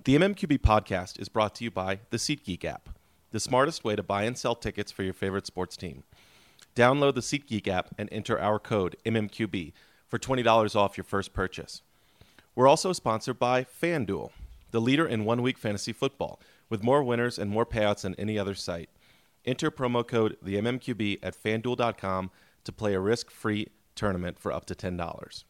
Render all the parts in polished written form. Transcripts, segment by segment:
The MMQB podcast is brought to you by the SeatGeek app, the smartest way to buy and sell tickets for your favorite sports team. Download the SeatGeek app and enter our code MMQB for $20 off your first purchase. We're also sponsored by FanDuel, the leader in one-week fantasy football, with more winners and more payouts than any other site. Enter promo code the MMQB at FanDuel.com to play a risk-free tournament for up to $10.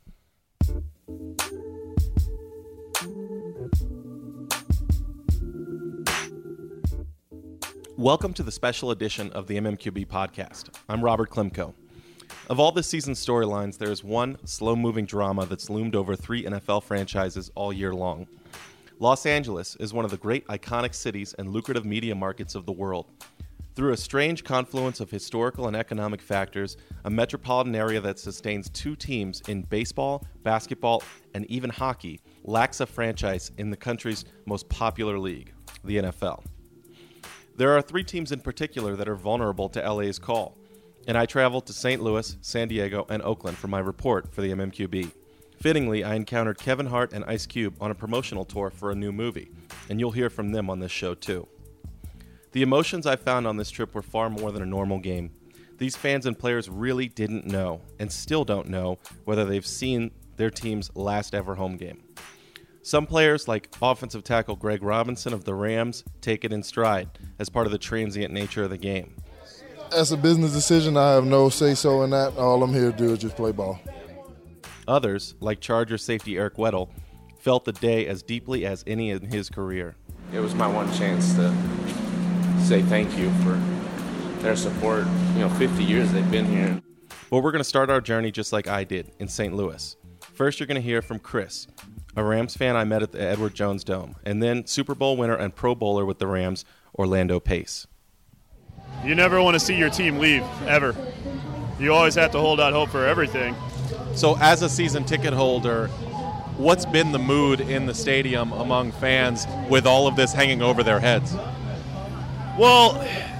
Welcome to the special edition of the MMQB podcast. I'm Robert Klimko. Of all this season's storylines, there is one slow-moving drama that's loomed over three NFL franchises all year long. Los Angeles is one of the great iconic cities and lucrative media markets of the world. Through a strange confluence of historical and economic factors, a metropolitan area that sustains two teams in baseball, basketball, and even hockey lacks a franchise in the country's most popular league, the NFL. There are three teams in particular that are vulnerable to LA's call, and I traveled to St. Louis, San Diego, and Oakland for my report for the MMQB. Fittingly, I encountered Kevin Hart and Ice Cube on a promotional tour for a new movie, and you'll hear from them on this show too. The emotions I found on this trip were far more than a normal game. These fans and players really didn't know, and still don't know, whether they've seen their team's last ever home game. Some players, like offensive tackle Greg Robinson of the Rams, take it in stride as part of the transient nature of the game. As a business decision, I have no say-so in that. All I'm here to do is just play ball. Others, like Charger safety Eric Weddle, felt the day as deeply as any in his career. It was my one chance to say thank you for their support. 50 years they've been here. Well, we're going to start our journey just like I did in St. Louis. First, you're going to hear from Chris, a Rams fan I met at the Edward Jones Dome, and then Super Bowl winner and Pro Bowler with the Rams, Orlando Pace. You never want to see your team leave, ever. You always have to hold out hope for everything. So as a season ticket holder, what's been the mood in the stadium among fans with all of this hanging over their heads? Well,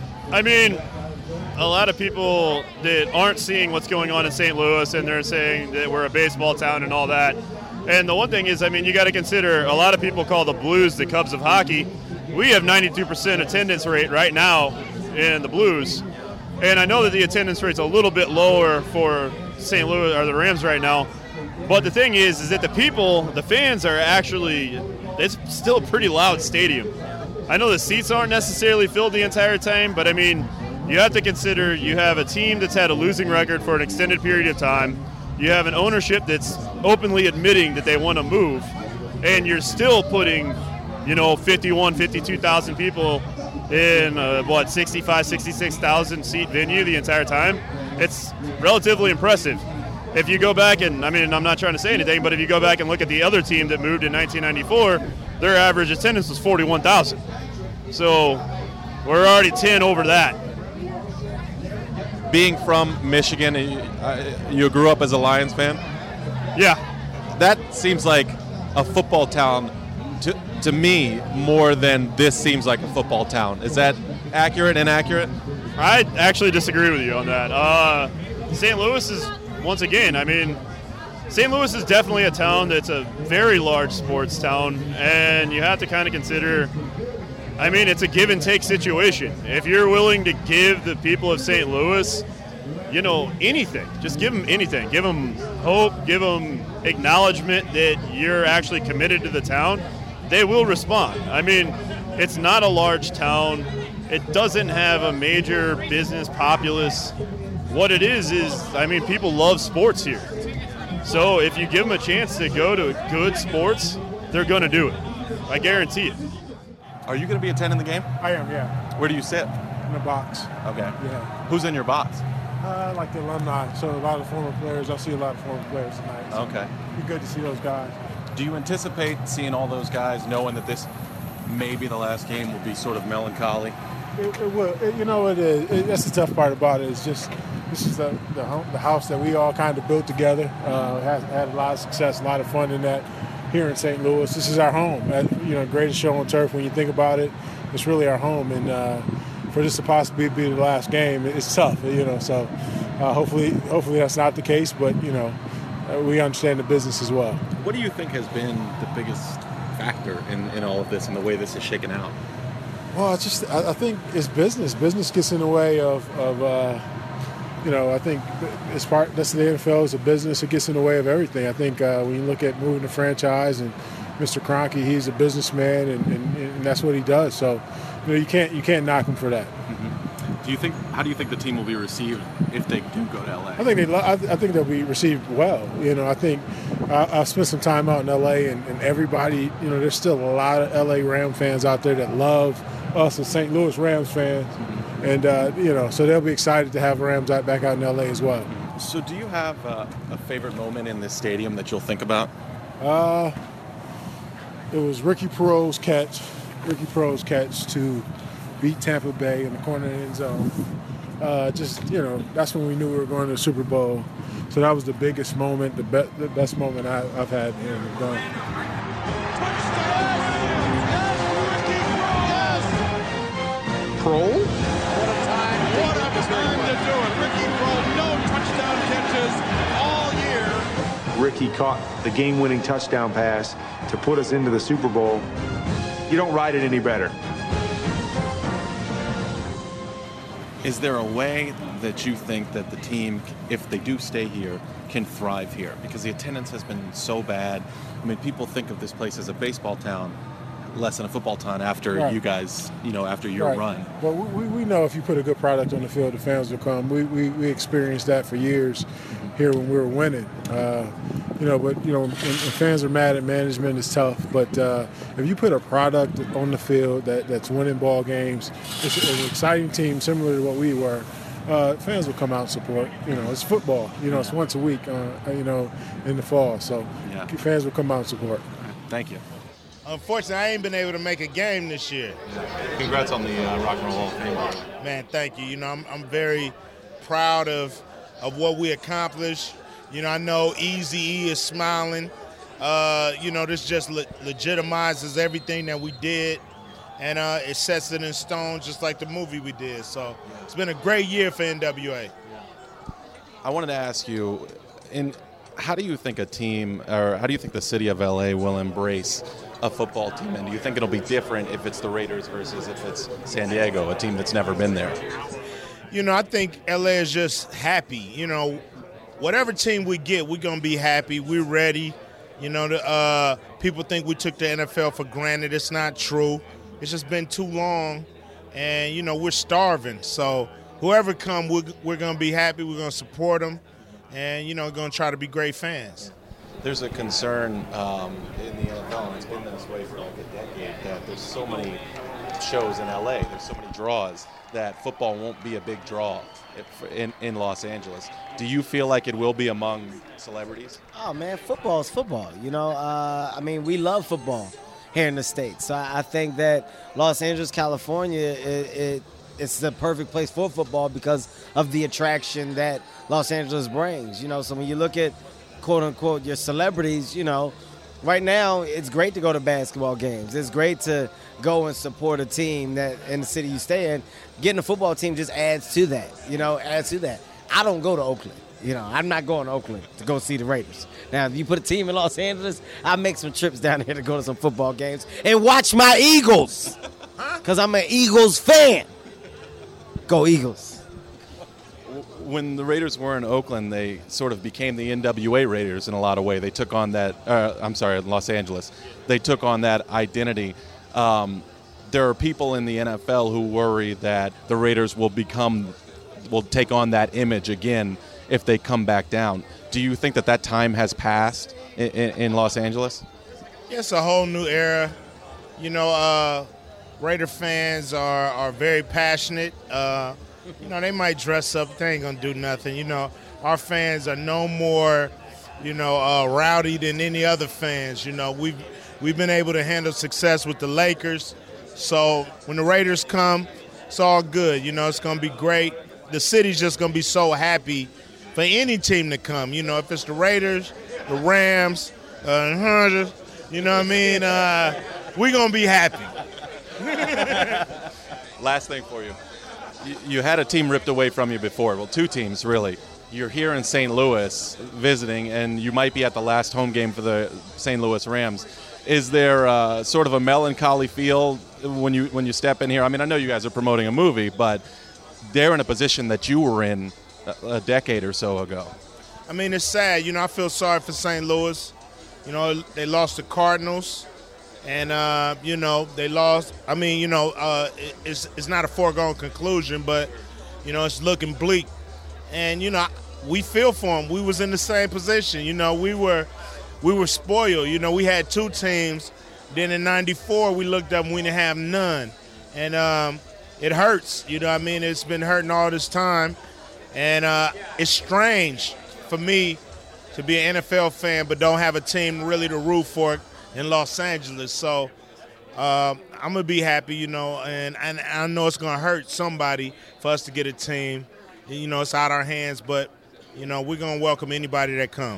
a lot of people that aren't seeing what's going on in St. Louis, and they're saying that we're a baseball town and all that. And the one thing is, you got to consider, a lot of people call the Blues the Cubs of hockey. We have 92% attendance rate right now in the Blues. And I know that the attendance rate's a little bit lower for St. Louis or the Rams right now. But the thing is that the fans are actually, it's still a pretty loud stadium. I know the seats aren't necessarily filled the entire time, but you have to consider you have a team that's had a losing record for an extended period of time. You have an ownership that's openly admitting that they want to move, and you're still putting, 52,000 people in 66,000 seat venue the entire time. It's relatively impressive. If you go back and, I'm not trying to say anything, but if you go back and look at the other team that moved in 1994, their average attendance was 41,000. So we're already 10 over that. Being from Michigan, you grew up as a Lions fan? Yeah. That seems like a football town to me more than this seems like a football town. Is that accurate, inaccurate? I actually disagree with you on that. St. Louis is, once again, St. Louis is definitely a town that's a very large sports town, and you have to kind of consider, it's a give and take situation. If you're willing to give the people of St. Louis, anything, just give them anything. Give them hope, give them acknowledgement that you're actually committed to the town. They will respond. It's not a large town. It doesn't have a major business populace. What it is, people love sports here. So if you give them a chance to go to good sports, they're going to do it. I guarantee it. Are you going to be attending the game? I am, yeah. Where do you sit? In the box. Okay. Yeah. Who's in your box? Like the alumni, so a lot of former players. I see a lot of former players tonight. So Okay. It'd be good to see those guys. Do you anticipate seeing all those guys knowing that this may be the last game will be sort of melancholy? It will. It is. That's the tough part about it. It's just this is the house that we all kind of built together. Had a lot of success, a lot of fun in that here in St. Louis. This is our home. Greatest show on turf. When you think about it, it's really our home. And for this to possibly be the last game, it's tough. So hopefully that's not the case. But we understand the business as well. What do you think has been the biggest factor in all of this and the way this is shaken out? Well, I think it's business. Business gets in the way of I think that's the NFL is a business. It gets in the way of everything. I think when you look at moving the franchise and Mr. Kroenke, he's a businessman and that's what he does. So, you can't knock him for that. Mm-hmm. How do you think the team will be received if they do go to LA? I think they'll be received well. I think I spent some time out in LA and everybody. There's still a lot of LA Ram fans out there that love us as St. Louis Rams fans, and so they'll be excited to have Rams back out in LA as well. So, do you have a favorite moment in this stadium that you'll think about? It was Ricky Perot's catch to beat Tampa Bay in the corner of the end zone. That's when we knew we were going to the Super Bowl. So that was the biggest moment, the best moment I've had here. What a time to do it. Ricky Proehl, no touchdown catches all year. Ricky caught the game-winning touchdown pass to put us into the Super Bowl. You don't ride it any better. Is there a way that you think that the team, if they do stay here, can thrive here? Because the attendance has been so bad. I mean, people think of this place as a baseball town, less than a football town after you guys, after your run. Well, we know if you put a good product on the field, the fans will come. We experienced that for years here when we were winning. And fans are mad at management, it's tough. But if you put a product on the field that's winning ball games, it's an exciting team similar to what we were. Fans will come out and support. It's football. It's once a week. In the fall. So fans will come out and support. Thank you. Unfortunately, I ain't been able to make a game this year. Congrats on the Rock and Roll Hall of Fame. Man, thank you. I'm very proud of what we accomplished. I know Eazy-E is smiling. This just legitimizes everything that we did, and it sets it in stone just like the movie we did. So it's been a great year for NWA. I wanted to ask you, how do you think the city of LA will embrace a football team? And do you think it'll be different if it's the Raiders versus if it's San Diego, a team that's never been there? I think LA is just happy. Whatever team we get, we're going to be happy. We're ready. People think we took the NFL for granted. It's not true. It's just been too long, and, we're starving. So whoever come, we're going to be happy. We're going to support them, and, going to try to be great fans. There's a concern in the NFL, and it's been this way for like a decade, that there's so many shows in LA, there's so many draws, that football won't be a big draw in Los Angeles. Do you feel like it will be among celebrities? Oh, man, football is football. We love football here in the States. So I think that Los Angeles, California, it's the perfect place for football because of the attraction that Los Angeles brings. So when you look at, quote-unquote, your celebrities, right now it's great to go to basketball games. It's great to go and support a team that in the city you stay in. Getting a football team just adds to that, I don't go to Oakland. I'm not going to Oakland to go see the Raiders. Now, if you put a team in Los Angeles, I'll make some trips down here to go to some football games and watch my Eagles because I'm an Eagles fan. Go Eagles. When the Raiders were in Oakland, they sort of became the NWA Raiders in a lot of ways. They took on that, Los Angeles. They took on that identity. There are people in the NFL who worry that the Raiders will take on that image again if they come back down. Do you think that time has passed in Los Angeles? It's a whole new era. Raider fans are very passionate. They might dress up. They ain't going to do nothing. Our fans are no more, rowdy than any other fans. We've been able to handle success with the Lakers. So when the Raiders come, it's all good. It's going to be great. The city's just going to be so happy for any team to come. If it's the Raiders, the Rams, we're going to be happy. Last thing for you. You had a team ripped away from you before. Well, two teams, really. You're here in St. Louis visiting, and you might be at the last home game for the St. Louis Rams. Is there sort of a melancholy feel when you step in here? I mean, I know you guys are promoting a movie, but they're in a position that you were in a decade or so ago. I mean, it's sad. You know, I feel sorry for St. Louis. You know, they lost the Cardinals, and you know, they lost. I mean, you know, it's not a foregone conclusion, but you know, it's looking bleak. And you know, we feel for them. We was in the same position. You know, we were spoiled. You know, we had two teams. Then in '94, we looked up and we didn't have none, and it hurts. You know what I mean? It's been hurting all this time, and it's strange for me to be an NFL fan but don't have a team really to root for in Los Angeles. So I'm going to be happy, you know, and I know it's going to hurt somebody for us to get a team. You know, it's out of our hands, but, you know, we're going to welcome anybody that comes.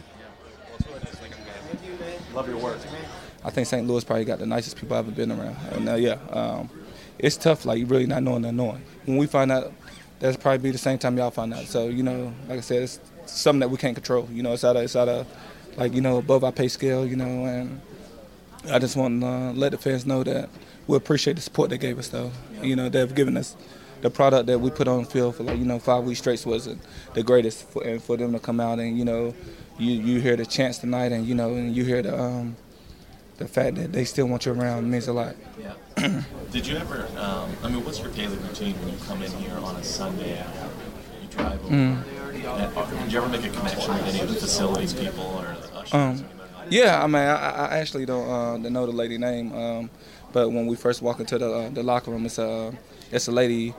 Love your work. I think St. Louis probably got the nicest people I've ever been around. And, it's tough, like, really not knowing the knowing. When we find out, that's probably be the same time y'all find out. So, you know, like I said, it's something that we can't control. You know, it's out of like, you know, above our pay scale, you know, and I just want to let the fans know that we appreciate the support they gave us, though. You know, they've given us the product that we put on the field for, like, you know, 5 weeks straight was the greatest. And for them to come out and, you know, you hear the chants tonight and, you know, and you hear the fact that they still want you around means a lot. Yeah. Did you ever, I mean, what's your daily routine when you come in here on a Sunday? You drive over. Did you ever make a connection with any of the facilities people or the ushers? Yeah, I mean, I actually don't know the lady name, but when we first walk into the locker room, it's a lady.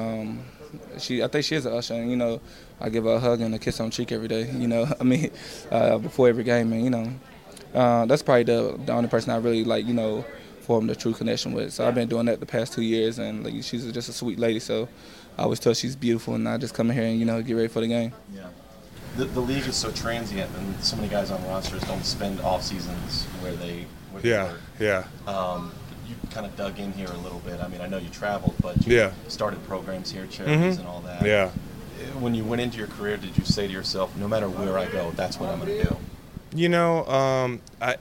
I think she is an usher, and, you know, I give her a hug and a kiss on the cheek every day. You know, I mean, before every game, and, you know, that's probably the only person I really, like, you know, formed a true connection with. So I've been doing that the past 2 years, and, like, she's just a sweet lady. So I always tell her she's beautiful, and I just come in here and, you know, get ready for the game. Yeah. The league is so transient, and so many guys on rosters don't spend off seasons where they work. Yeah. You kind of dug in here a little bit. I mean, I know you traveled, but you started programs here, charities and all that. Yeah. When you went into your career, did you say to yourself, no matter where I go, that's what I'm going to do? You know,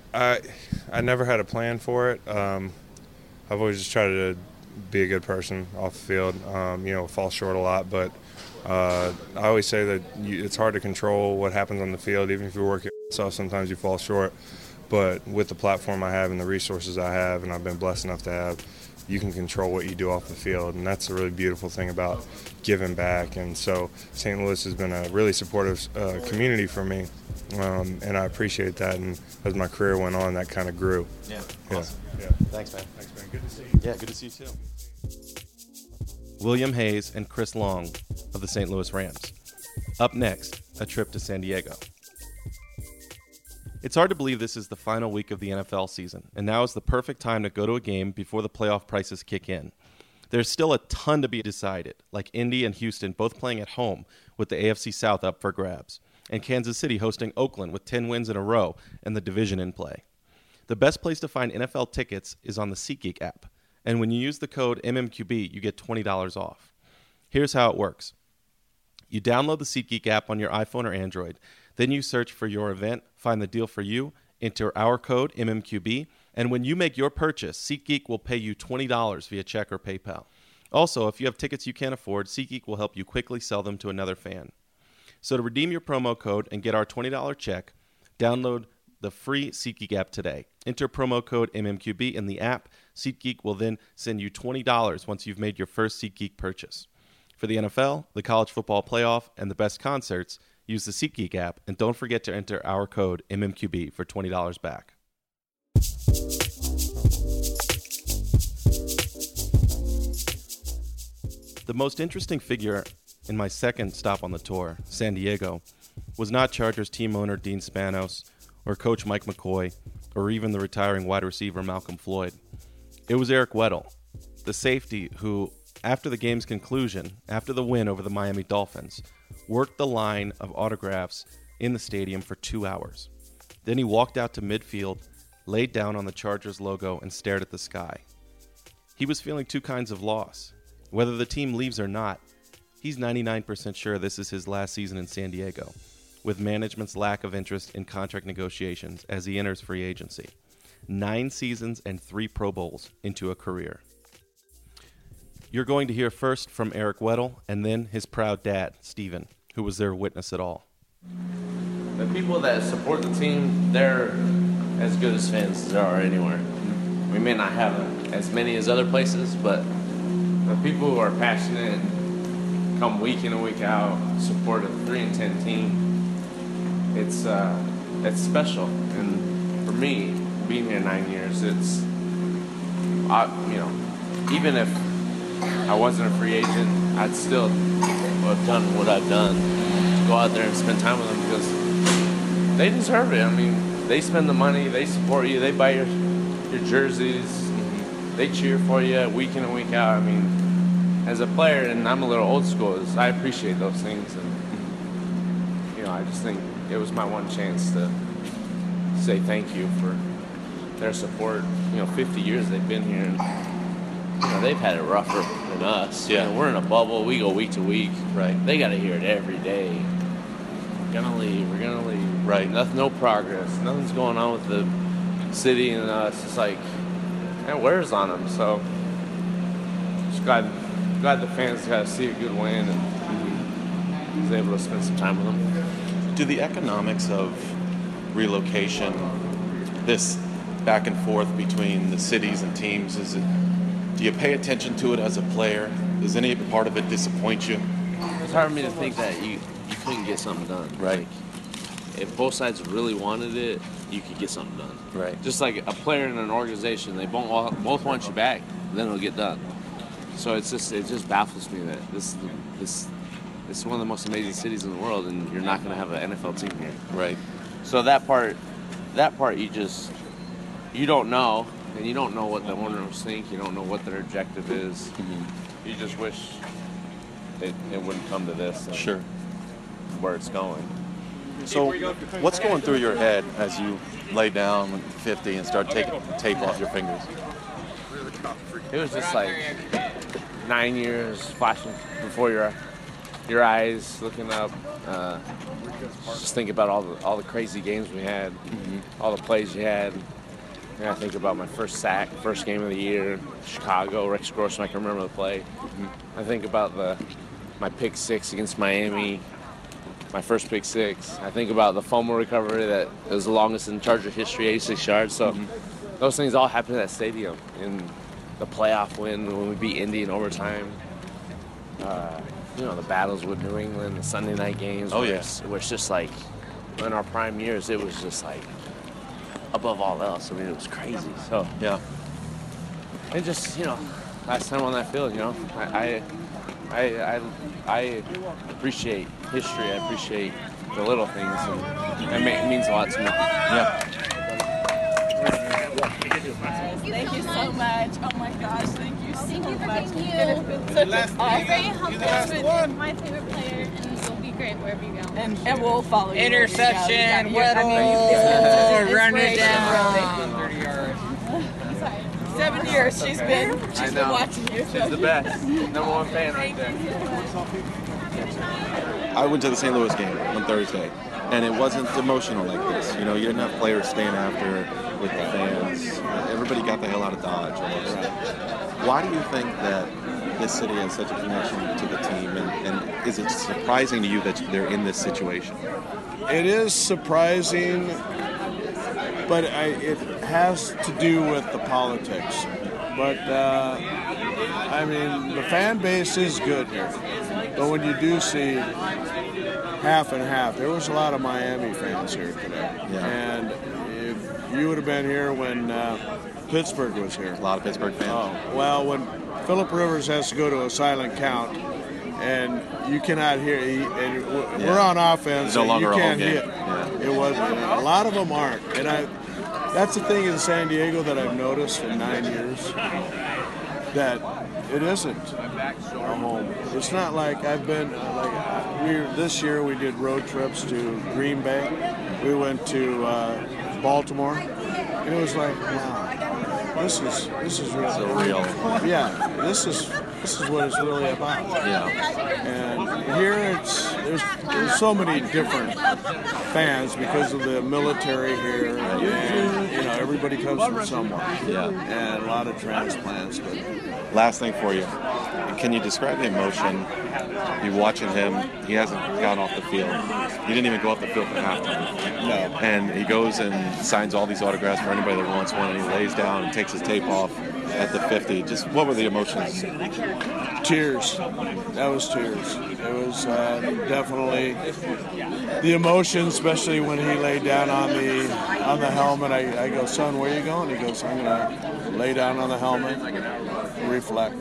I never had a plan for it. I've always just tried to be a good person off the field. You know, fall short a lot, but I always say that it's hard to control what happens on the field. Even if you work yourself, sometimes you fall short. But with the platform I have and the resources I have, and I've been blessed enough to have, you can control what you do off the field, and that's a really beautiful thing about giving back. And so St. Louis has been a really supportive community for me, and I appreciate that. And as my career went on, that kind of grew. Yeah, awesome. Yeah. Thanks, man. Good to see you. Yeah, good to see you too. William Hayes and Chris Long of the St. Louis Rams. Up next, a trip to San Diego. It's hard to believe this is the final week of the NFL season, and now is the perfect time to go to a game before the playoff prices kick in. There's still a ton to be decided, like Indy and Houston both playing at home with the AFC South up for grabs, and Kansas City hosting Oakland with 10 wins in a row and the division in play. The best place to find NFL tickets is on the SeatGeek app, and when you use the code MMQB, you get $20 off. Here's how it works. You download the SeatGeek app on your iPhone or Android. Then you search for your event, find the deal for you, enter our code, MMQB, and when you make your purchase, SeatGeek will pay you $20 via check or PayPal. Also, if you have tickets you can't afford, SeatGeek will help you quickly sell them to another fan. So to redeem your promo code and get our $20 check, download the free SeatGeek app today. Enter promo code MMQB in the app. SeatGeek will then send you $20 once you've made your first SeatGeek purchase. For the NFL, the college football playoff, and the best concerts, use the SeatGeek app, and don't forget to enter our code MMQB for $20 back. The most interesting figure in my second stop on the tour, San Diego, was not Chargers team owner Dean Spanos, or coach Mike McCoy, or even the retiring wide receiver Malcolm Floyd. It was Eric Weddle, the safety who, after the game's conclusion, after the win over the Miami Dolphins, worked the line of autographs in the stadium for 2 hours. Then he walked out to midfield, laid down on the Chargers logo, and stared at the sky. He was feeling two kinds of loss. Whether the team leaves or not, he's 99% sure this is his last season in San Diego, with management's lack of interest in contract negotiations as he enters free agency. 9 seasons and 3 Pro Bowls into a career. You're going to hear first from Eric Weddle and then his proud dad, Steven, who was there to witness it all. The people that support the team, they're as good as fans as there are anywhere. We may not have as many as other places, but the people who are passionate and come week in and week out, support a 3-10 team, it's special. And for me, being here 9 years, it's, even if I wasn't a free agent, I'd still have done what I've done to go out there and spend time with them because they deserve it. I mean, they spend the money, they support you, they buy your jerseys, they cheer for you week in and week out. I mean, as a player, and I'm a little old school, I appreciate those things. And, I just think it was my one chance to say thank you for their support. 50 years they've been here, and they've had it rougher than us. Yeah. We're in a bubble. We go week to week. Right. They got to hear it every day. We're gonna leave. Right. No progress. Nothing's going on with the city and us. It's like, it wears on them. So, just glad the fans got to see a good win and was able to spend some time with them. Do the economics of relocation, this back and forth between the cities and teams, do you pay attention to it as a player? Does any part of it disappoint you? It's hard for me to think that you couldn't get something done. Right. Like, if both sides really wanted it, you could get something done. Right. Just like a player in an organization, they both want you back, then it'll get done. So it just baffles me that this is one of the most amazing cities in the world, and you're not going to have an NFL team here. Right. So that part you don't know, and you don't know what the owners think. You don't know what their objective is. You just wish it wouldn't come to this. Sure. Where it's going. So what's going through your head as you lay down with 50 and start taking the tape off your fingers? It was just like 9 years flashing before your eyes, looking up. Just think about all the crazy games we had, all the plays you had. And I think about my first sack, first game of the year, Chicago, Rex Grossman, I can remember the play. I think about my pick six against Miami, my first pick six. I think about the fumble recovery that was the longest in Charger history, 86 yards. So those things all happened at that stadium. And the playoff win when we beat Indy in overtime. The battles with New England, the Sunday night games. Oh, where yeah. It's just like, in our prime years, it was just like, above all else. I mean, it was crazy. So, yeah. And just, last time on that field, I appreciate history. I appreciate the little things, and it means a lot to me. Yeah. Thank you so much. Oh my gosh, thank you so much. Thank you. It has been such an awesome. You're the last one. My favorite player, and you'll be great wherever you go. And we'll follow you. Interception, Weddle, run it down. 30 yards. 7 years she's been watching you. She's the best. Number one fan right there. I went to the St. Louis game on Thursday, and it wasn't emotional like this. You didn't have players staying after with the fans. Everybody got the hell out of Dodge almost. Why do you think that this city has such a connection to the team, and is it surprising to you that they're in this situation? It is surprising, but it has to do with the politics. But, the fan base is good here. But when you do see half and half, there was a lot of Miami fans here today. Yeah. And if you would have been here when Pittsburgh was here. A lot of Pittsburgh fans. Oh, well, when Phillip Rivers has to go to a silent count, and you cannot hear, we're on offense, it's no longer you can't a home hear. game. Yeah. It was. A lot of them aren't, and that's the thing in San Diego that I've noticed in 9 years, that it isn't a home. It's not like I've been this year we did road trips to Green Bay. We went to Baltimore, and it was like, wow. this is real. Surreal. Yeah, this is what it's really about. Yeah. And here there's so many different fans because of the military here, and everybody comes from somewhere. Yeah. And a lot of transplants. But Last thing for you. Can you describe the emotion? You're watching him. He hasn't gone off the field. He didn't even go off the field for halftime. No. And he goes and signs all these autographs for anybody that wants one, and he lays down and takes his tape off at the 50. Just what were the emotions? Tears. That was tears. It was definitely the emotion, especially when he laid down on the helmet. I go, son, where are you going? He goes, I'm going to lay down on the helmet, reflect.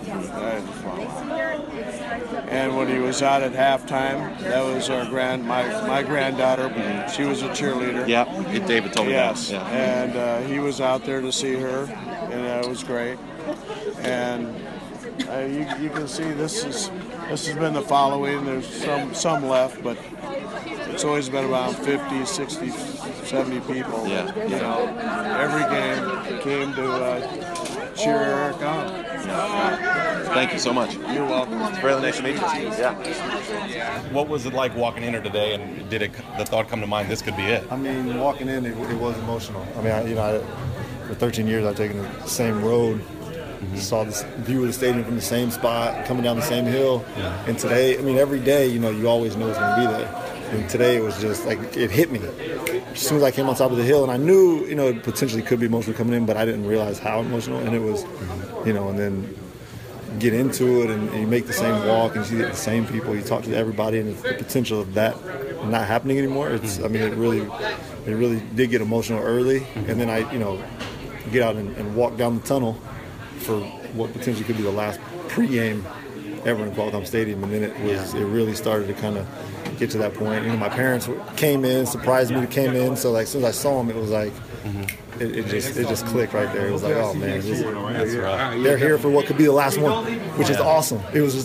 And when he was out at halftime, that was my granddaughter. She was a cheerleader. Yeah, David told me that. Yes, Yeah. and he was out there to see her, and it was great. And you can see this has been the following. There's some left, but it's always been around 50, 60, 70 people. Yeah. Every game came to cheer Eric on. Thank you so much. You're welcome. It's really nice to meet you. Yeah. What was it like walking in here today, and did the thought come to mind this could be it? I mean, walking in, it was emotional. I mean, for 13 years, I've taken the same road. Saw this view of the stadium from the same spot, coming down the same hill. Yeah. And today, I mean, every day, you always know it's going to be there. And today it was just like, it hit me as soon as I came on top of the hill. And I knew, it potentially could be emotional coming in, but I didn't realize how emotional. And it was, and then get into it and you make the same walk and you see the same people, you talk to everybody, and the potential of that not happening anymore. It really did get emotional early. And then I, get out and walk down the tunnel for what potentially could be the last pregame ever in Qualcomm Stadium, and then it really started to kind of get to that point. My parents came in, surprised me to came in, so like as soon as I saw them, it was like it just clicked right there. It was like, oh man, they're here for what could be the last one, which is awesome. It was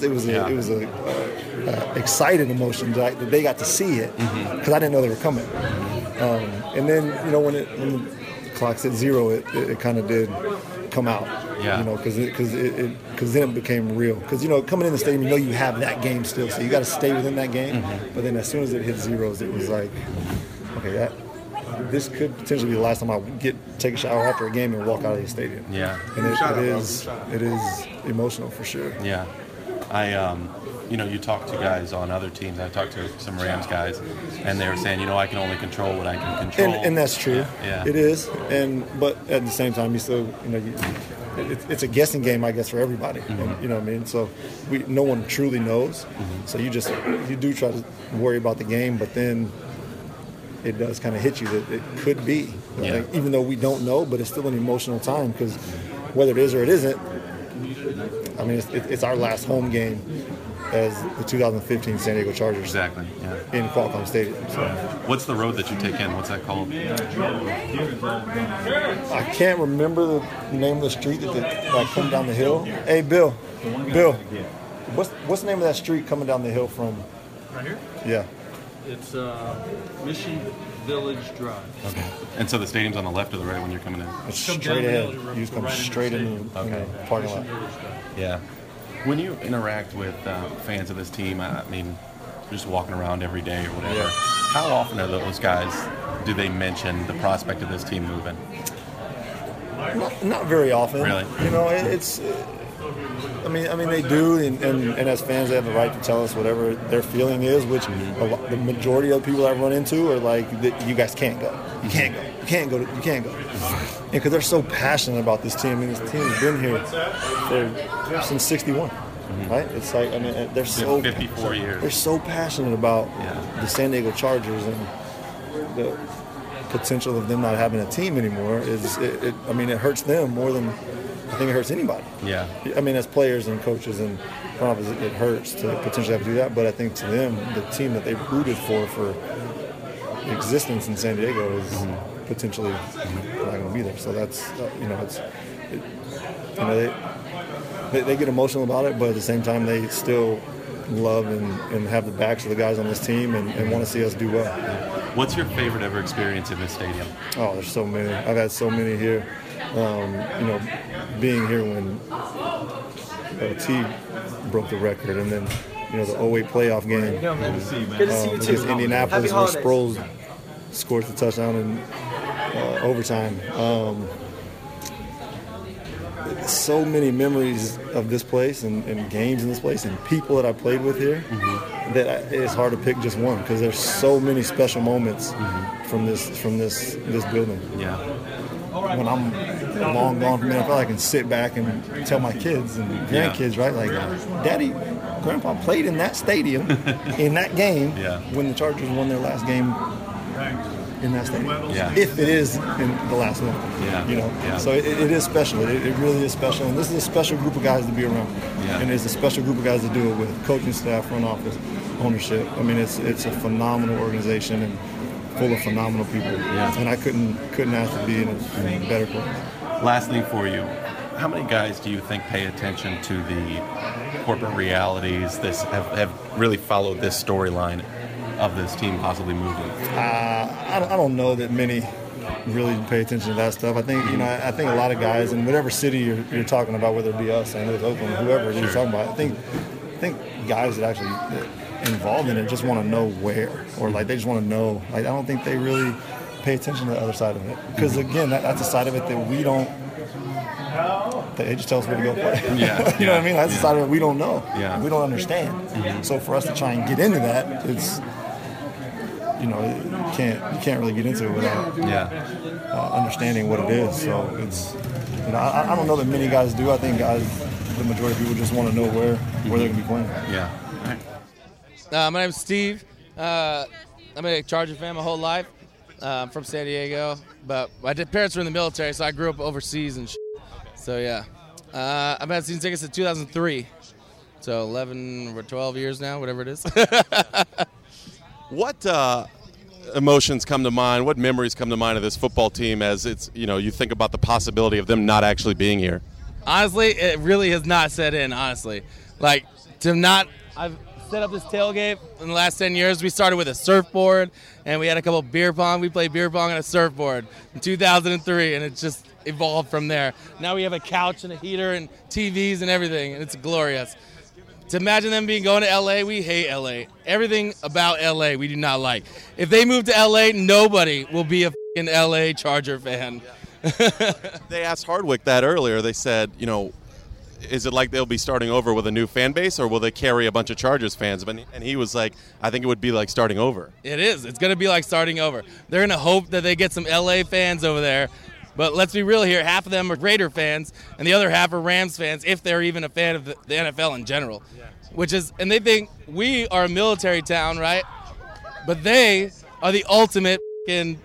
a excited emotion that they got to see it because I didn't know they were coming. And then when the clock said 0, it kind of did come out. Yeah. Because then it became real. Because coming in the stadium, you have that game still, so you got to stay within that game. But then as soon as it hit zeros, it was like, okay, this could potentially be the last time I take a shower after a game and walk out of the stadium. Yeah. And it is emotional for sure. Yeah. You talk to guys on other teams. I talked to some Rams guys, and they were saying, I can only control what I can control. And that's true. Yeah. It is. But at the same time, you still, it's a guessing game, I guess, for everybody. And, you know what I mean? So no one truly knows. So you do try to worry about the game, but then it does kind of hit you that it could be. Yeah. Like, even though we don't know, but it's still an emotional time because whether it is or it isn't, I mean, it's our last home game as the 2015 San Diego Chargers. Exactly, yeah. In Qualcomm Stadium. So. What's the road that you take in? What's that called? I can't remember the name of the street that come down the hill. Hey, Bill, what's the name of that street coming down the hill from? Right here? Yeah. It's Mission Village Drive. Okay. And so the stadium's on the left or the right when you're coming in? It's straight ahead. You just come straight into the parking lot. Yeah. When you interact with fans of this team, I mean, just walking around every day or whatever, how often are those guys, do they mention the prospect of this team moving? Not very often. Really? It's... I mean, they do, and as fans, they have the right to tell us whatever their feeling is, which the majority of the people I run into are like, you guys can't go. You can't go. You can't go. You can't go. And because they're so passionate about this team, and this team has been here since '61, right? It's like, I mean, they're so 54 years. They're so passionate about the San Diego Chargers and the potential of them not having a team anymore. I mean, it hurts them more than I think it hurts anybody. Yeah. I mean, as players and coaches and front office, it hurts to potentially have to do that. But I think to them, the team that they've rooted for existence in San Diego is potentially not going to be there. So that's, they get emotional about it, but at the same time, they still love and have the backs of the guys on this team and want to see us do well. What's your favorite ever experience in this stadium? Oh, there's so many. I've had so many here. being here when T broke the record, and then the 08 playoff game against Indianapolis where Sproles scores the touchdown in overtime. So many memories of this place and games in this place and people that I played with here that it's hard to pick just one because there's so many special moments from this building. Yeah. When I'm long gone from NFL, I can sit back and tell my kids and grandkids, right? Like, Daddy, Grandpa played in that stadium in that game when the Chargers won their last game in that stadium. Yeah. If it is in the last one. Yeah. So it is special. It really is special. And this is a special group of guys to be around. Yeah. And it's a special group of guys to do it with. Coaching staff, front office, ownership. I mean, it's a phenomenal organization and full of phenomenal people. Yeah. And I couldn't ask to be in a better place. Last thing for you, how many guys do you think pay attention to the corporate realities, have really followed this storyline of this team possibly moving? I don't know that many really pay attention to that stuff. I think I think a lot of guys in whatever city you're talking about, whether it be us, St. Louis, Oakland, whoever it is you're talking about, I think guys that actually involved in it just want to know where, or like they just want to know. Like, I don't think they really pay attention to the other side of it, because again, that's a side of it that we don't. They just tell us where to go play. Yeah. You know what I mean? That's the side of it we don't know. Yeah. We don't understand. So for us to try and get into that, it's you can't really get into it without understanding what it is. So it's I don't know that many guys do. I think the majority of people just want to know where they're going to be playing. Yeah. My name's Steve. I'm a Charger fan my whole life. I'm from San Diego, but my parents were in the military, so I grew up overseas and shit. So yeah, I've had season tickets since 2003, so 11 or 12 years now, whatever it is. What emotions come to mind? What memories come to mind of this football team as it's you think about the possibility of them not actually being here? Honestly, it really has not set in. Honestly, I've set up this tailgate in the last 10 years. We started with a surfboard, and we had a couple beer pong. We played beer pong on a surfboard in 2003, and it just evolved from there. Now we have a couch and a heater and TVs and everything, and it's glorious. To imagine them going to L.A., we hate L.A. Everything about L.A. we do not like. If they move to L.A., nobody will be a f***ing L.A. Charger fan. They asked Hardwick that earlier. They said, is it like they'll be starting over with a new fan base, or will they carry a bunch of Chargers fans? And he was like, I think it would be like starting over. It is. It's going to be like starting over. They're going to hope that they get some L.A. fans over there. But let's be real here. Half of them are Raider fans, and the other half are Rams fans, if they're even a fan of the NFL in general. And they think we are a military town, right? But they are the ultimate f***ing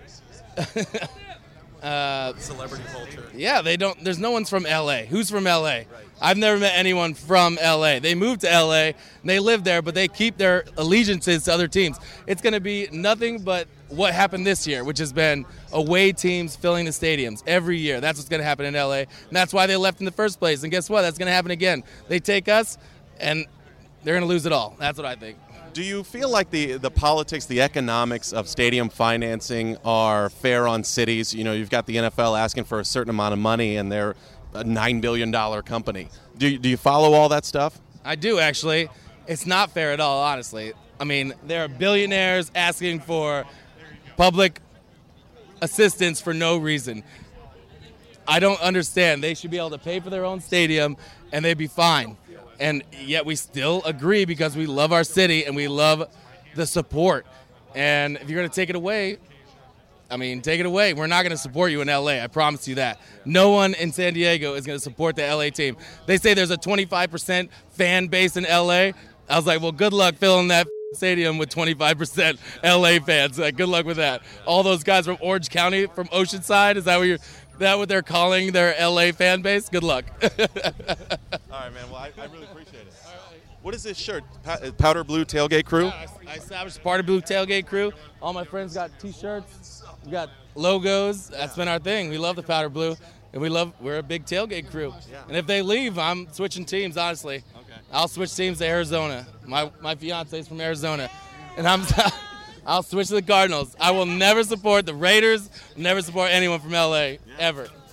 celebrity culture. Yeah, they don't. There's no one's from L.A. Who's from L.A.? Right. I've never met anyone from L.A. They moved to L.A. and they live there, but they keep their allegiances to other teams. It's going to be nothing but what happened this year, which has been away teams filling the stadiums every year. That's what's going to happen in L.A. And that's why they left in the first place. And guess what? That's going to happen again. They take us, and they're going to lose it all. That's what I think. Do you feel like the politics, the economics of stadium financing are fair on cities? You've got the NFL asking for a certain amount of money, and they're a $9 billion company. Do you follow all that stuff? I do, actually. It's not fair at all, honestly. I mean, there are billionaires asking for public assistance for no reason. I don't understand. They should be able to pay for their own stadium, and they'd be fine. And yet we still agree because we love our city and we love the support. And if you're going to take it away, take it away. We're not going to support you in L.A., I promise you that. No one in San Diego is going to support the L.A. team. They say there's a 25% fan base in L.A. I was like, well, good luck filling that stadium with 25% L.A. fans. Good luck with that. All those guys from Orange County, from Oceanside, is that what they're calling their L.A. fan base? Good luck. All right, man. Well, I really appreciate it. What is this shirt? Powder Blue Tailgate Crew? Yeah, I established Powder Blue Tailgate Crew. All my friends got T-shirts. We got logos. That's been our thing. We love the Powder Blue, and we're a big tailgate crew. Yeah. And if they leave, I'm switching teams, honestly. Okay. I'll switch teams to Arizona. My fiance's from Arizona, and I'll switch to the Cardinals. I will never support the Raiders, never support anyone from L.A., ever. All right.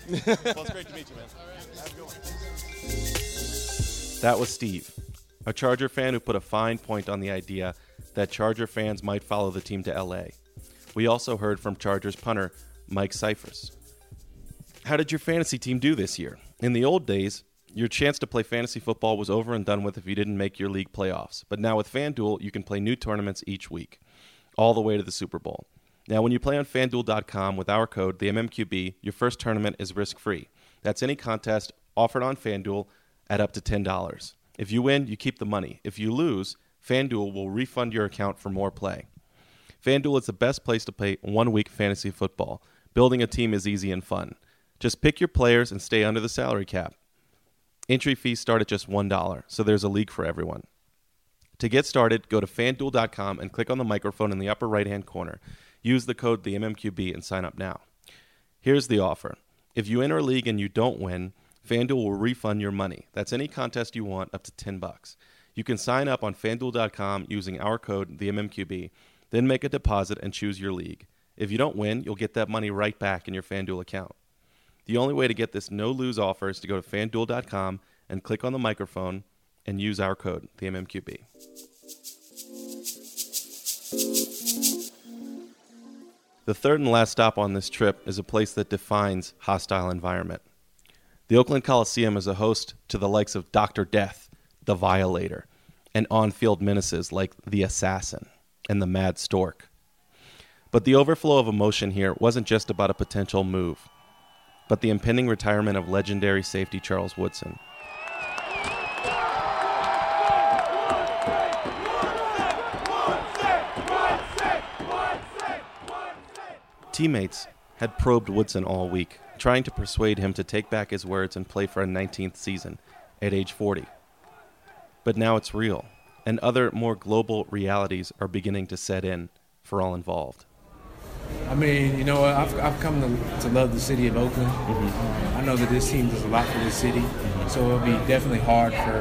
Well, it's great to meet you, man. Have a good one. That was Steve, a Charger fan who put a fine point on the idea that Charger fans might follow the team to LA. We also heard from Chargers punter Mike Cyphers. How did your fantasy team do this year? In the old days, your chance to play fantasy football was over and done with if you didn't make your league playoffs. But now with FanDuel, you can play new tournaments each week, all the way to the Super Bowl. Now, when you play on FanDuel.com with our code, the MMQB, your first tournament is risk-free. That's any contest offered on FanDuel at up to $10. If you win, you keep the money. If you lose, FanDuel will refund your account for more play. FanDuel is the best place to play one-week fantasy football. Building a team is easy and fun. Just pick your players and stay under the salary cap. Entry fees start at just $1, so there's a league for everyone. To get started, go to FanDuel.com and click on the microphone in the upper right-hand corner. Use the code TheMMQB and sign up now. Here's the offer. If you enter a league and you don't win, FanDuel will refund your money. That's any contest you want, up to $10. You can sign up on FanDuel.com using our code TheMMQB, then make a deposit and choose your league. If you don't win, you'll get that money right back in your FanDuel account. The only way to get this no-lose offer is to go to FanDuel.com and click on the microphone and use our code, the MMQB. The third and last stop on this trip is a place that defines hostile environment. The Oakland Coliseum is a host to the likes of Dr. Death, the Violator, and on-field menaces like the Assassin and the Mad Stork. But the overflow of emotion here wasn't just about a potential move, but the impending retirement of legendary safety Charles Woodson. Teammates had probed Woodson all week, trying to persuade him to take back his words and play for a 19th season at age 40. But now it's real, and other more global realities are beginning to set in for all involved. I mean, you know what? I've come to love the city of Oakland. I know that this team does a lot for this city, so it'll be definitely hard for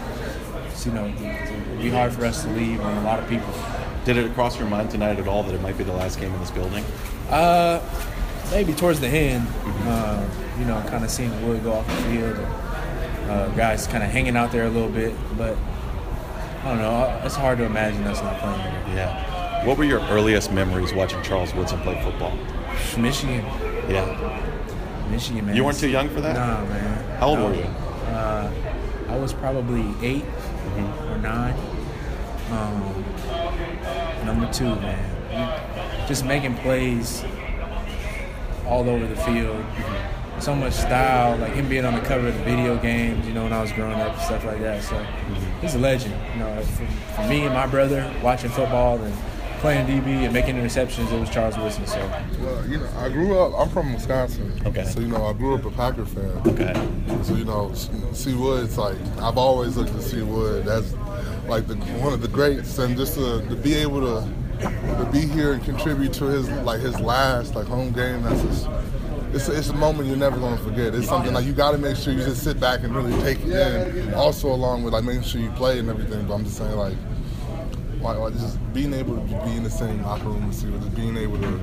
it'll be hard for us to leave on a lot of people. Did it cross your mind tonight at all that it might be the last game in this building? Maybe towards the end, kind of seeing Wood go off the field, guys kind of hanging out there a little bit, but I don't know. It's hard to imagine us not playing here. Yeah. What were your earliest memories watching Charles Woodson play football? Michigan. Yeah. Michigan, man. You weren't too young for that? Nah, man. How old were you? I was probably 8 or 9. Number 2, man. Just making plays all over the field. So much style, like him being on the cover of the video games, when I was growing up and stuff like that. So he's a legend. For me and my brother watching football and playing DB and making interceptions, it was Charles Woodson. So, well, I grew up. I'm from Wisconsin. Okay. So I grew up a Packer fan. Okay. So C. Wood's like I've always looked at C. Wood as like one of the greats, and just to be able to be here and contribute to his last home game. It's a moment you're never going to forget. It's something you got to make sure you just sit back and really take it in. Also, along with making sure you play and everything. But I'm just saying just being able to be in the same locker room and see, just being able to,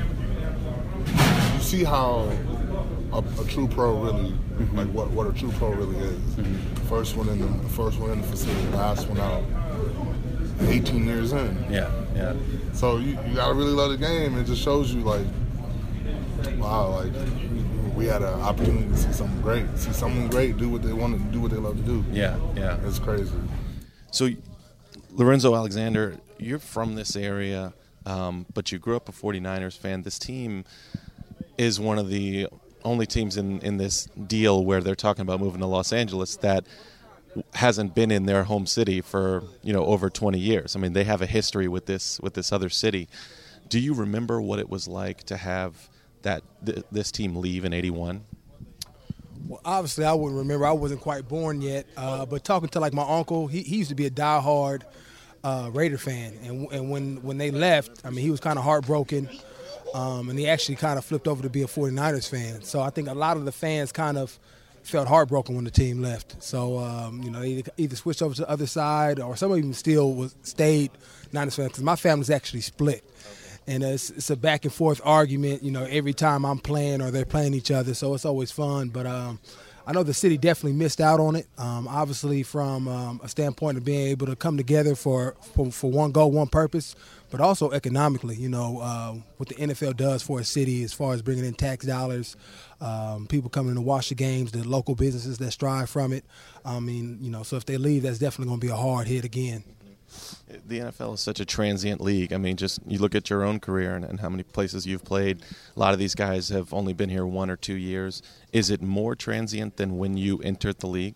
you see how a true pro really, what a true pro really is. First one in the facility, last one out. 18 years in. Yeah. So you gotta really love the game. It just shows you wow, we had an opportunity to see something great. See someone great do what they want to do, what they love to do. Yeah. It's crazy. So, Lorenzo Alexander, you're from this area, but you grew up a 49ers fan. This team is one of the only teams in this deal where they're talking about moving to Los Angeles that hasn't been in their home city for over 20 years. I mean, they have a history with this other city. Do you remember what it was like to have this team leave in '81? Well, obviously, I wouldn't remember. I wasn't quite born yet. But talking to my uncle, he used to be a diehard Raider fan, and when they left, I mean, he was kind of heartbroken, and he actually kind of flipped over to be a 49ers fan. So I think a lot of the fans kind of felt heartbroken when the team left. So they either switched over to the other side, or some of them still stayed Niners fans, because my family's actually split. and it's a back and forth argument, every time I'm playing or they're playing each other. So it's always fun. But I know the city definitely missed out on it. Obviously, from a standpoint of being able to come together for one goal, one purpose, but also economically. What the NFL does for a city as far as bringing in tax dollars, people coming to watch the games, the local businesses that strive from it. So if they leave, that's definitely going to be a hard hit again. The NFL is such a transient league. Just you look at your own career and how many places you've played. A lot of these guys have only been here 1 or 2 years. Is it more transient than when you entered the league?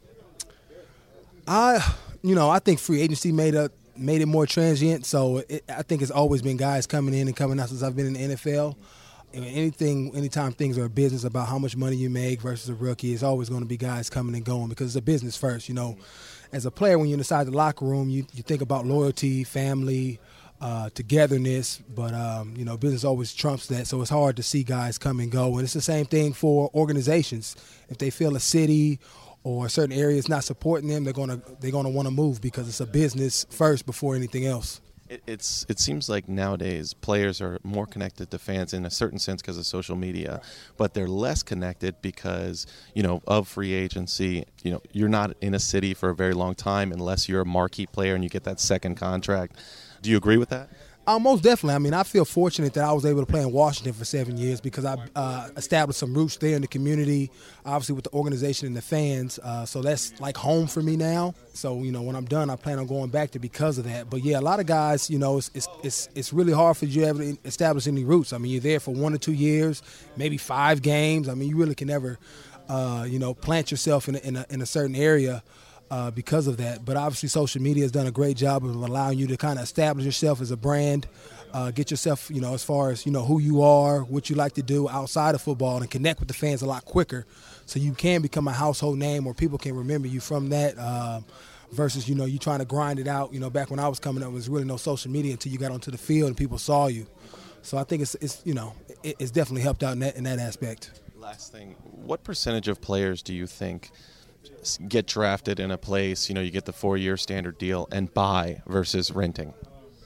I think free agency made it more transient. So I think it's always been guys coming in and coming out since I've been in the NFL. Anytime things are a business about how much money you make versus a rookie, it's always going to be guys coming and going because it's a business first. As a player, when you're inside the locker room, you think about loyalty, family, togetherness, but business always trumps that. So it's hard to see guys come and go, and it's the same thing for organizations. If they feel a city or a certain area is not supporting them, they're gonna want to move because it's a business first before anything else. It seems like nowadays players are more connected to fans in a certain sense because of social media, but they're less connected because, of free agency. You're not in a city for a very long time unless you're a marquee player and you get that second contract. Do you agree with that? Most definitely. I feel fortunate that I was able to play in Washington for 7 years because I established some roots there in the community, obviously with the organization and the fans. So that's like home for me now. So, when I'm done, I plan on going back there because of that. But, yeah, a lot of guys, it's really hard for you to ever establish any roots. You're there for 1 or 2 years, maybe 5 games. You really can never, plant yourself in a certain area. Because of that. But obviously social media has done a great job of allowing you to kind of establish yourself as a brand, get yourself, as far as, who you are, what you like to do outside of football and connect with the fans a lot quicker so you can become a household name or people can remember you from that versus, you trying to grind it out. Back when I was coming up, there was really no social media until you got onto the field and people saw you. So I think it's definitely helped out in that aspect. Last thing, what percentage of players do you think get drafted in a place, you get the 4-year standard deal and buy versus renting?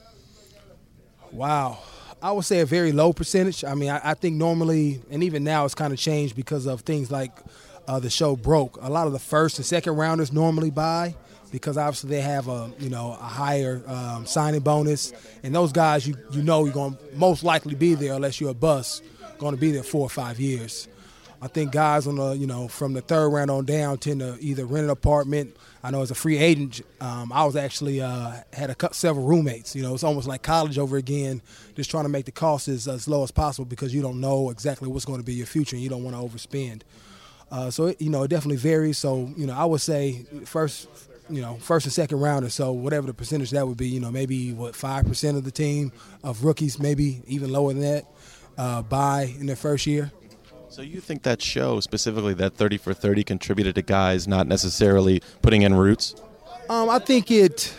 Wow. I would say a very low percentage. I think normally, and even now it's kind of changed because of things like the show Broke. A lot of the first and second rounders normally buy because obviously they have a higher signing bonus. And those guys, you're going to most likely be there unless you're a bust, going to be there 4 or 5 years. I think guys on the, from the third round on down tend to either rent an apartment. I know as a free agent, I was actually had several roommates. It's almost like college over again, just trying to make the costs as low as possible because you don't know exactly what's going to be your future and you don't want to overspend. So it definitely varies. So I would say first and second round or so, whatever the percentage that would be. Maybe 5% of the team of rookies, maybe even lower than that, buy in their first year. So you think that show, specifically that 30 for 30, contributed to guys not necessarily putting in roots? I think it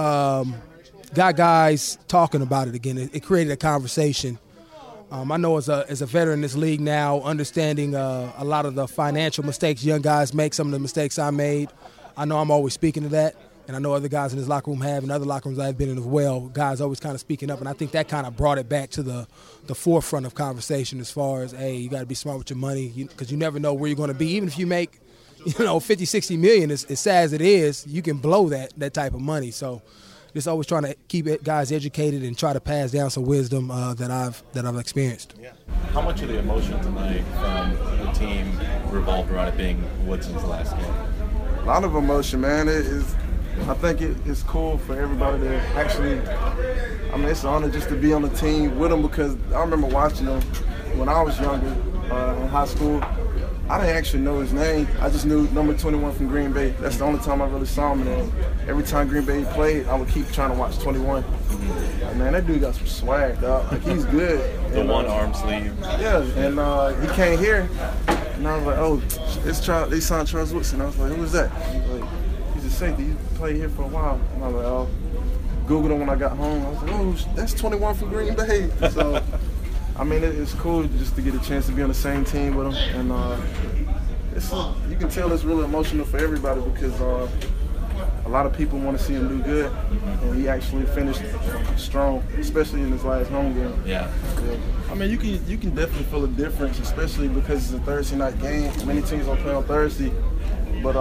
got guys talking about it again. It created a conversation. I know as a veteran in this league now, understanding a lot of the financial mistakes young guys make, some of the mistakes I made, I know I'm always speaking to that. And I know other guys in this locker room have, and other locker rooms I've been in as well, guys always kind of speaking up. And I think that kind of brought it back to the forefront of conversation as far as, hey, you got to be smart with your money because you never know where you're going to be. Even if you make, 50, 60 million, as sad as it is, you can blow that type of money. So just always trying to keep guys educated and try to pass down some wisdom that I've experienced. Yeah. How much of the emotion tonight from the team revolved around it being Woodson's last game? A lot of emotion, man. I think it's cool for everybody to actually, it's an honor just to be on the team with them because I remember watching them when I was younger in high school. I didn't actually know his name. I just knew number 21 from Green Bay. That's the only time I really saw him. And every time Green Bay played, I would keep trying to watch 21. Man, that dude got some swag, dog. Like, he's good. The one arm sleeve. Yeah, and he came here, and I was like, oh, they signed Charles Woodson. I was like, who was that? He was like, he's a safety. He played here for a while. And I was like, oh. Googled him when I got home. I was like, oh, that's 21 from Green Bay. So, it's cool just to get a chance to be on the same team with him. And you can tell it's really emotional for everybody because a lot of people want to see him do good, and he actually finished strong, especially in his last home game. Yeah. I mean, you can definitely feel a difference, especially because it's a Thursday night game. Many teams don't play on Thursday, but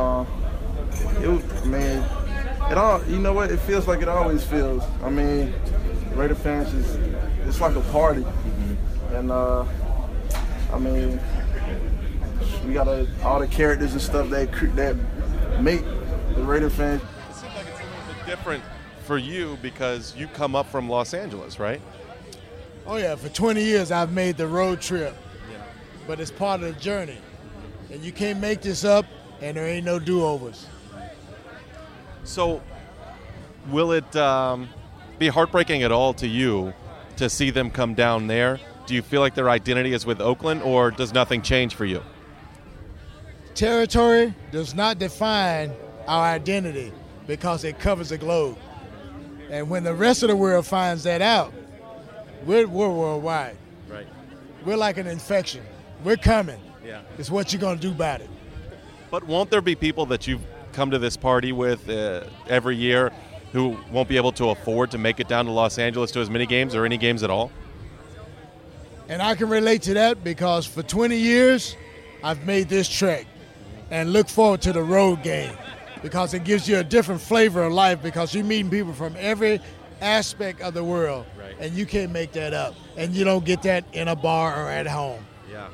it all, you know what? It feels like it always feels. I mean, Raider fans it's like a party, and I mean, we got all the characters and stuff that make the Raider fans. It seems like it's a little bit different for you because you come up from Los Angeles, right? Oh yeah, for 20 years I've made the road trip, but it's part of the journey, and you can't make this up, and there ain't no do-overs. So, will it be heartbreaking at all to you to see them come down there? Do you feel like their identity is with Oakland, or does nothing change for you? Territory does not define our identity because it covers the globe. And when the rest of the world finds that out, we're worldwide. Right. We're like an infection. We're coming. Yeah. It's what you're going to do about it. But won't there be people that you've come to this party with every year who won't be able to afford to make it down to Los Angeles to as many games or any games at all? And I can relate to that because for 20 years, I've made this trek and look forward to the road game because it gives you a different flavor of life because you're meeting people from every aspect of the world, right. And you can't make that up. And you don't get that in a bar or at home. Yeah.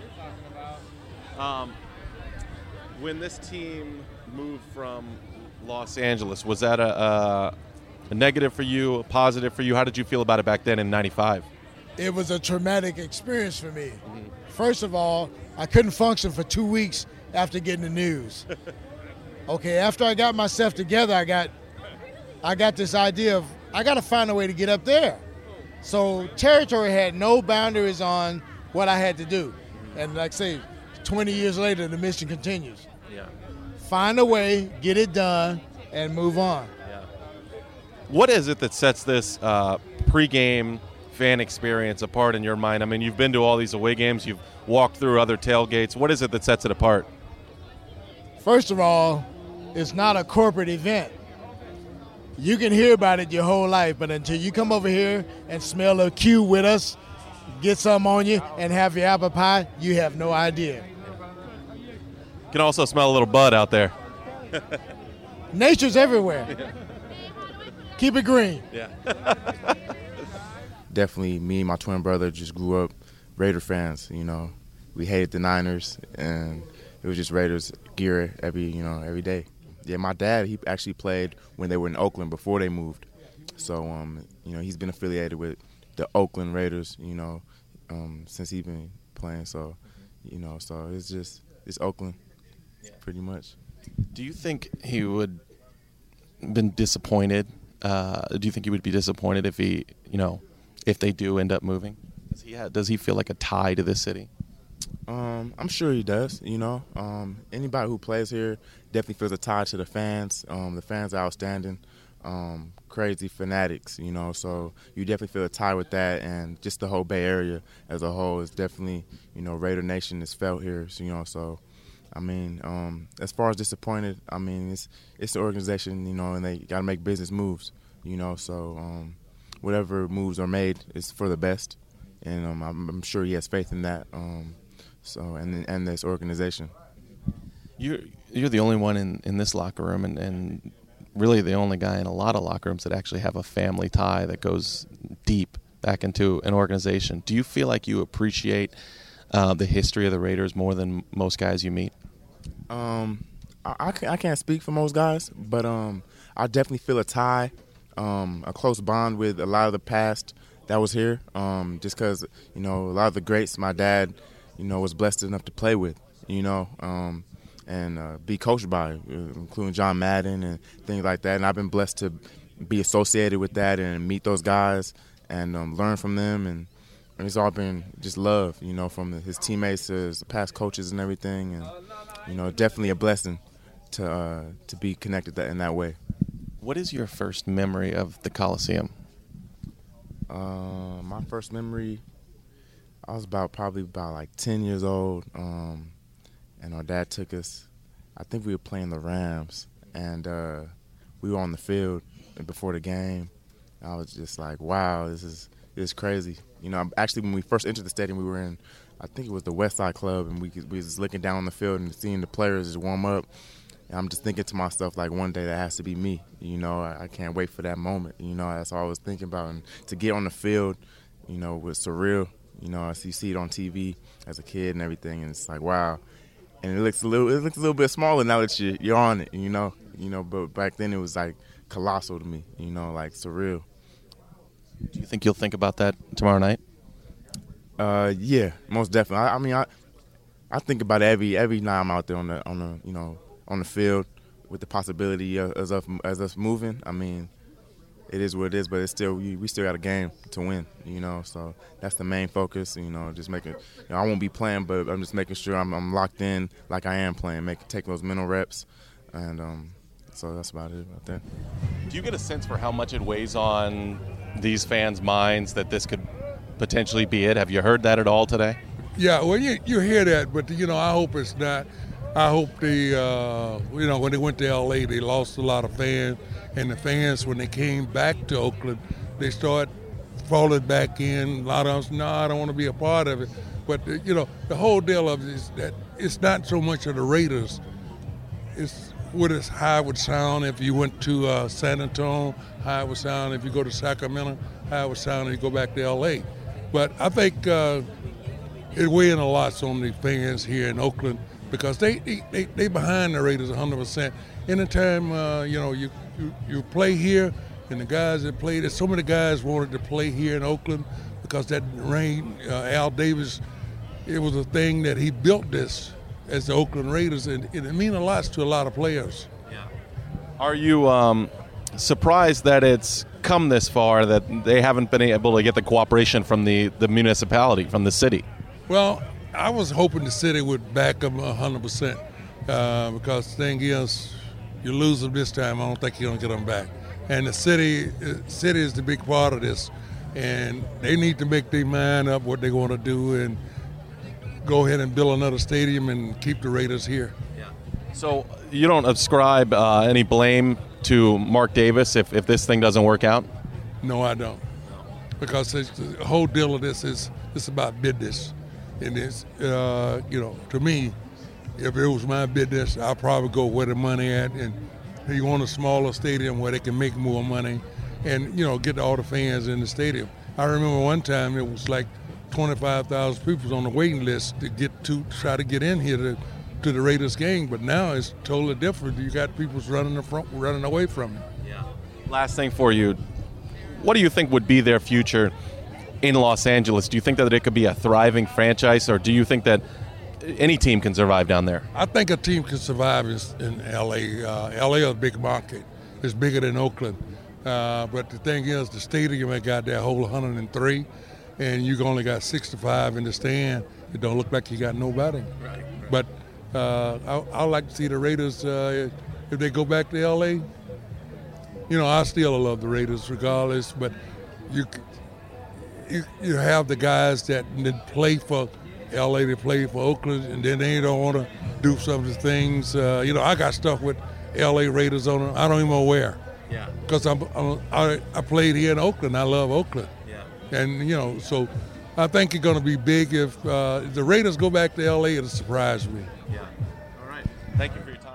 When this team moved from Los Angeles, was that a negative for you, a positive for you? How did you feel about it back then in '95? It was a traumatic experience for me. First of all, I couldn't function for 2 weeks after getting the news. Okay, after I got myself together, I got this idea of I got to find a way to get up there. So territory had no boundaries on what I had to do. And like I say, 20 years later, the mission continues. Yeah. Find a way, get it done, and move on. Yeah. What is it that sets this pregame fan experience apart in your mind? I mean, you've been to all these away games. You've walked through other tailgates. What is it that sets it apart? First of all, it's not a corporate event. You can hear about it your whole life, but until you come over here and smell a Q with us, get some on you, and have your apple pie, you have no idea. You can also smell a little bud out there. Nature's everywhere. Keep it green. Yeah. Definitely, me and my twin brother just grew up Raider fans. You know, we hated the Niners, and it was just Raiders gear every day. Yeah, my dad, he actually played when they were in Oakland before they moved. So, he's been affiliated with the Oakland Raiders, since he's been playing. So, so it's Oakland, pretty much. Do you think he would been disappointed? Do you think he would be disappointed if if they do end up moving? Does he feel like a tie to this city? I'm sure he does. Anybody who plays here definitely feels a tie to the fans. The fans are outstanding, crazy fanatics. So you definitely feel a tie with that, and just the whole Bay Area as a whole is definitely, Raider Nation is felt here. So I mean, as far as disappointed, I mean it's the organization, and they got to make business moves. So whatever moves are made is for the best, and I'm sure he has faith in that. And this organization. You're the only one in this locker room, and really the only guy in a lot of locker rooms that actually have a family tie that goes deep back into an organization. Do you feel like you appreciate the history of the Raiders more than most guys you meet? I can't speak for most guys, but I definitely feel a tie, a close bond with a lot of the past that was here, just because, a lot of the greats my dad, was blessed enough to play with, and be coached by, including John Madden and things like that. And I've been blessed to be associated with that and meet those guys and learn from them. And it's all been just love, from his teammates to his past coaches and everything. And, definitely a blessing to be connected in that way. What is your first memory of the Coliseum? My first memory, I was probably about 10 years old, and our dad took us. I think we were playing the Rams, and we were on the field before the game. I was just like, wow, this is crazy. You know, actually, when we first entered the stadium, we were in, I think it was the West Side Club, and we was just looking down on the field and seeing the players just warm up. And I'm just thinking to myself, like, one day that has to be me. You know, I can't wait for that moment. You know, that's all I was thinking about. And to get on the field, you know, was surreal. You know, as you see it on TV as a kid and everything, and it's like, wow. And it looks a little bit smaller now that you're on it. You know, but back then it was like colossal to me. You know, like surreal. Do you think you'll think about that tomorrow night? Yeah, most definitely. I mean, I think about it every night I'm out there on the field with the possibility of us moving. I mean, it is what it is, but it's still we still got a game to win. You know, so that's the main focus. You know, just making. You know, I won't be playing, but I'm just making sure I'm locked in like I am playing, take those mental reps, and so that's about it out there. Do you get a sense for how much it weighs on these fans' minds that this could potentially be it? Have you heard that at all today? Yeah, well, you hear that, but, you know, I hope it's not. I hope when they went to L.A., they lost a lot of fans, and the fans, when they came back to Oakland, they start falling back in. A lot of them, no, I don't want to be a part of it. But, you know, the whole deal of it is that it's not so much of the Raiders. It's how it would sound if you went to San Antonio, how it would sound if you go to Sacramento, how it would sound if you go back to L.A. But I think it weighing a lot on the fans here in Oakland because they behind the Raiders 100%. Anytime you play here, and the guys that played, so many guys wanted to play here in Oakland because that rain. Al Davis, it was a thing that he built this as the Oakland Raiders, and it means a lot to a lot of players. Yeah. Are you surprised that it's come this far, that they haven't been able to get the cooperation from the municipality, from the city? Well, I was hoping the city would back them 100% because the thing is, you lose them this time, I don't think you're going to get them back. And the city is the big part of this, and they need to make their mind up what they're going to do and go ahead and build another stadium and keep the Raiders here. Yeah. So you don't ascribe any blame to Mark Davis if this thing doesn't work out? No, I don't. Because the whole deal of this is it's about business. And it's, to me, if it was my business, I'd probably go where the money at. And you want a smaller stadium where they can make more money and, get all the fans in the stadium. I remember one time it was like 25,000 people on the waiting list to try to get in here to the Raiders game, but now it's totally different. You got people running away from it. Yeah. Last thing for you, what do you think would be their future in Los Angeles? Do you think that it could be a thriving franchise, or do you think that any team can survive down there? I think a team can survive in L.A. L.A. is a big market. It's bigger than Oakland. But the thing is, the stadium ain't got that whole 103, and you only got 65 in the stand. It don't look like you got nobody. Right. But I like to see the Raiders, if they go back to L.A., I still love the Raiders regardless, but you have the guys that play for L.A., they play for Oakland, and then they don't want to do some of the things. I got stuff with L.A. Raiders on it. I don't even know where. Yeah. Because I played here in Oakland. I love Oakland. Yeah. And, so I think it's going to be big. If the Raiders go back to L.A., it'll surprise me. Yeah. All right. Thank you for your time.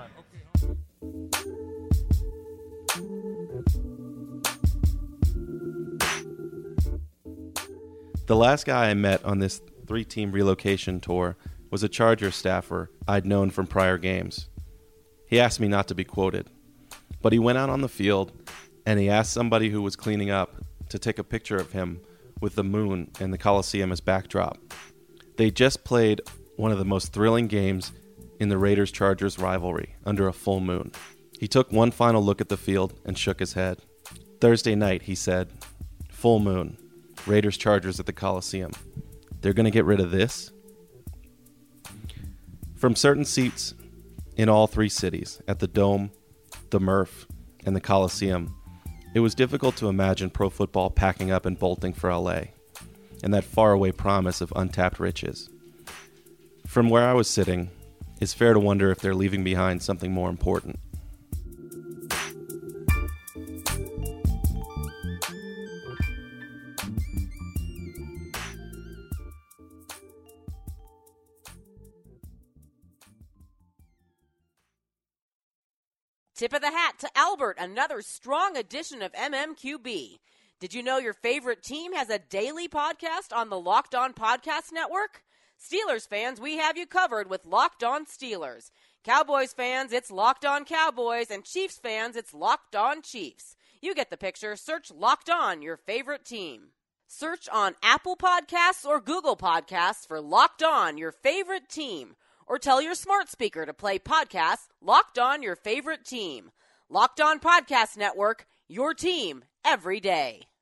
The last guy I met on this 3-team relocation tour was a Chargers staffer I'd known from prior games. He asked me not to be quoted, but he went out on the field and he asked somebody who was cleaning up to take a picture of him with the moon and the Coliseum as backdrop. They just played one of the most thrilling games in the Raiders-Chargers rivalry under a full moon. He took one final look at the field and shook his head. Thursday night, he said, "Full moon. Raiders-Chargers at the Coliseum. They're going to get rid of this?" From certain seats in all 3 cities, at the Dome, the Murph, and the Coliseum, it was difficult to imagine pro football packing up and bolting for LA, and that faraway promise of untapped riches. From where I was sitting, it's fair to wonder if they're leaving behind something more important. Tip of the hat to Albert, another strong edition of MMQB. Did you know your favorite team has a daily podcast on the Locked On Podcast Network? Steelers fans, we have you covered with Locked On Steelers. Cowboys fans, it's Locked On Cowboys, and Chiefs fans, it's Locked On Chiefs. You get the picture. Search Locked On, your favorite team. Search on Apple Podcasts or Google Podcasts for Locked On, your favorite team. Or tell your smart speaker to play podcasts Locked On, your favorite team. Locked On Podcast Network, your team every day.